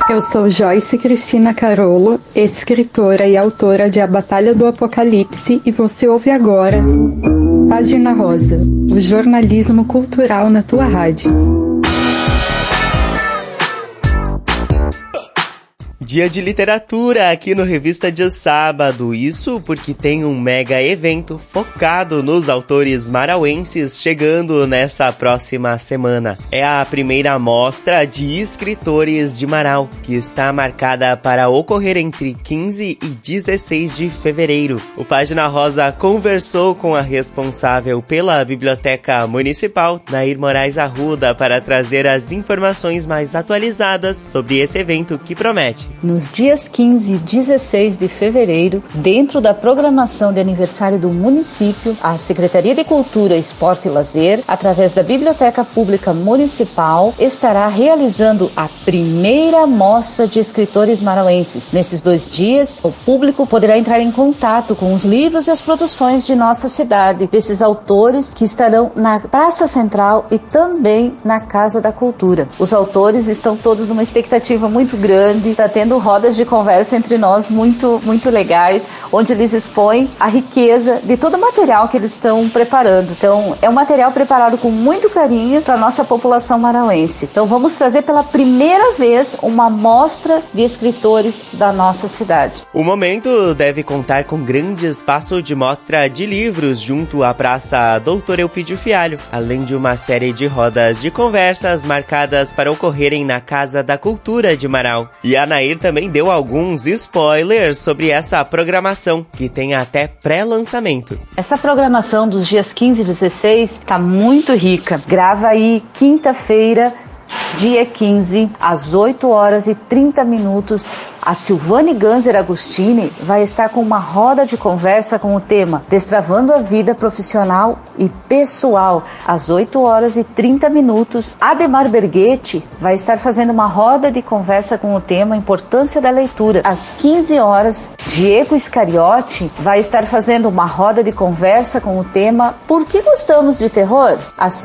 Eu sou Joyce Cristina Carolo, escritora e autora de A Batalha do Apocalipse, e você ouve agora Página Rosa, o jornalismo cultural na tua rádio. Dia de literatura aqui no Revista de Sábado, isso porque tem um mega evento focado nos autores marauenses chegando nessa próxima semana. É a primeira mostra de escritores de Marau, que está marcada para ocorrer entre 15 e 16 de fevereiro. O Página Rosa conversou com a responsável pela Biblioteca Municipal, Nair Moraes Arruda, para trazer as informações mais atualizadas sobre esse evento que promete. Nos dias 15 e 16 de fevereiro, dentro da programação de aniversário do município, a Secretaria de Cultura, Esporte e Lazer, através da Biblioteca Pública Municipal, estará realizando a primeira mostra de escritores marauenses. Nesses 2 dias, o público poderá entrar em contato com os livros e as produções de nossa cidade, desses autores que estarão na Praça Central e também na Casa da Cultura. Os autores estão todos numa expectativa muito grande, está tendo rodas de conversa entre nós muito legais, onde eles expõem a riqueza de todo o material que eles estão preparando. Então, é um material preparado com muito carinho para a nossa população marauense. Então, vamos trazer pela primeira vez uma mostra de escritores da nossa cidade. O momento deve contar com grande espaço de mostra de livros junto à Praça Doutor Eupídio Fialho, além de uma série de rodas de conversas marcadas para ocorrerem na Casa da Cultura de Marau. E a Nair também deu alguns spoilers sobre essa programação, que tem até pré-lançamento. Essa programação dos dias 15 e 16 está muito rica. Grava aí quinta-feira, dia 15, às 8h30, a Silvane Ganser Agostini vai estar com uma roda de conversa com o tema Destravando a Vida Profissional e Pessoal, às 8h30. Ademar Berghetti vai estar fazendo uma roda de conversa com o tema Importância da Leitura. Às 15h, Diego Iscariotti vai estar fazendo uma roda de conversa com o tema Por que gostamos de terror? Às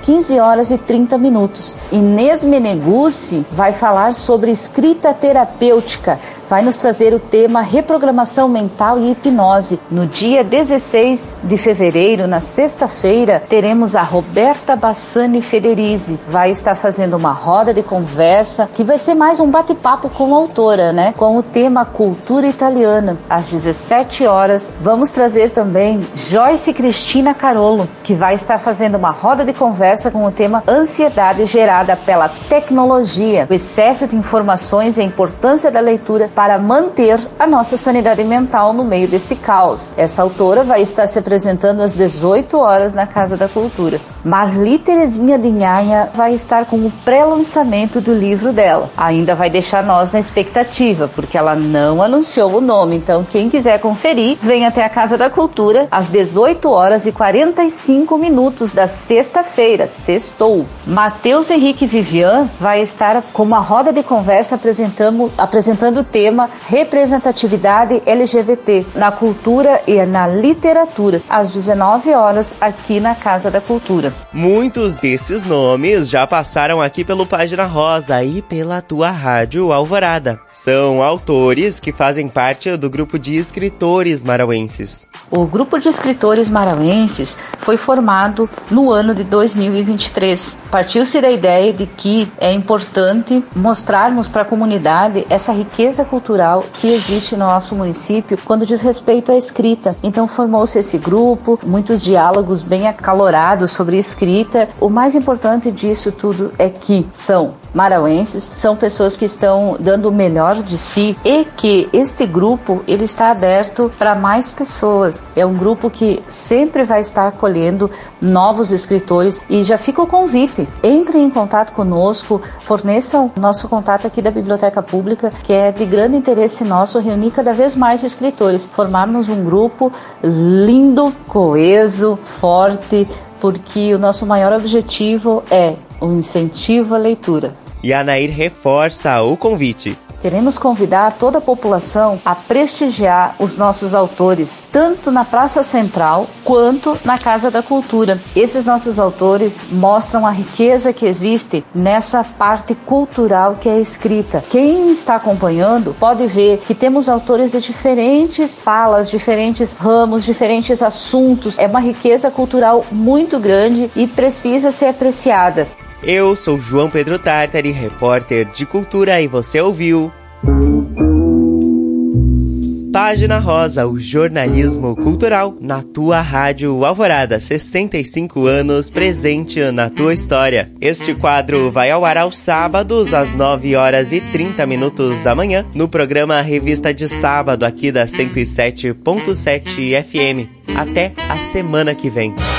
15h30. Inês Meneguzzi vai falar sobre escrita terapêutica. Vai nos trazer o tema Reprogramação Mental e Hipnose. No dia 16 de fevereiro, na sexta-feira, teremos a Roberta Bassani Federizi. Vai estar fazendo uma roda de conversa, que vai ser mais um bate-papo com a autora, né? Com o tema Cultura Italiana. Às 17h, vamos trazer também Joyce Cristina Carolo, que vai estar fazendo uma roda de conversa com o tema Ansiedade gerada pela tecnologia, o excesso de informações e a importância da leitura para manter a nossa sanidade mental no meio desse caos. Essa autora vai estar se apresentando às 18h na Casa da Cultura. Marli Terezinha de Nhanha vai estar com o pré-lançamento do livro dela. Ainda vai deixar nós na expectativa, porque ela não anunciou o nome. Então, quem quiser conferir, vem até a Casa da Cultura às 18h45 da sexta-feira, sextou. Matheus Henrique Vivian vai estar com uma roda de conversa apresentando o tema Representatividade LGBT na cultura e na literatura, às 19h aqui na Casa da Cultura. Muitos desses nomes já passaram aqui pelo Página Rosa e pela tua rádio Alvorada. São autores que fazem parte do grupo de escritores marauenses. O grupo de escritores marauenses foi formado no ano de 2023. Partiu-se da ideia de que é importante mostrarmos para a comunidade essa riqueza cultural que existe no nosso município quando diz respeito à escrita. Então formou-se esse grupo, muitos diálogos bem acalorados sobre escrita. O mais importante disso tudo é que são marauenses, são pessoas que estão dando o melhor de si e que este grupo ele está aberto para mais pessoas. É um grupo que sempre vai estar acolhendo novos escritores e já fica o convite. Entre em contato conosco, forneçam nosso contato aqui da Biblioteca Pública, que é de grande interesse nosso reunir cada vez mais escritores, formarmos um grupo lindo, coeso, forte, porque o nosso maior objetivo é o incentivo à leitura. E a Nair reforça o convite. Queremos convidar toda a população a prestigiar os nossos autores, tanto na Praça Central quanto na Casa da Cultura. Esses nossos autores mostram a riqueza que existe nessa parte cultural que é a escrita. Quem está acompanhando pode ver que temos autores de diferentes falas, diferentes ramos, diferentes assuntos. É uma riqueza cultural muito grande e precisa ser apreciada. Eu sou João Pedro Tartari, repórter de cultura, e você ouviu Página Rosa, o jornalismo cultural na tua rádio Alvorada, 65 anos presente na tua história. Este quadro vai ao ar aos sábados às 9h30 da manhã no programa Revista de Sábado aqui da 107.7 FM. Até a semana que vem.